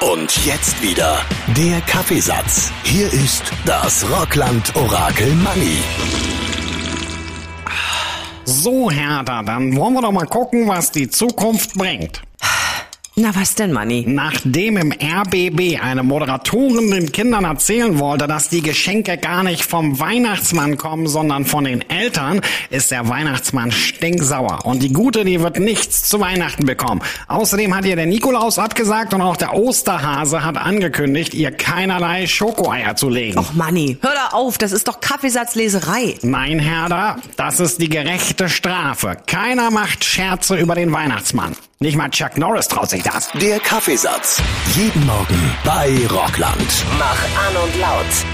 Und jetzt wieder der Kaffeesatz. Hier ist das Rockland-Orakel Manni. So, Hertha, dann wollen wir doch mal gucken, was die Zukunft bringt. Na, was denn, Manni? Nachdem im RBB eine Moderatorin den Kindern erzählen wollte, dass die Geschenke gar nicht vom Weihnachtsmann kommen, sondern von den Eltern, ist der Weihnachtsmann stinksauer. Und die Gute, die wird nichts zu Weihnachten bekommen. Außerdem hat ihr der Nikolaus abgesagt und auch der Osterhase hat angekündigt, ihr keinerlei Schokoeier zu legen. Och, Manni, hör da auf, das ist doch Kaffeesatzleserei. Nein, Hertha, das ist die gerechte Strafe. Keiner macht Scherze über den Weihnachtsmann. Nicht mal Chuck Norris traut sich das. Der Kaffeesatz. Jeden Morgen bei Rockland. Mach an und laut.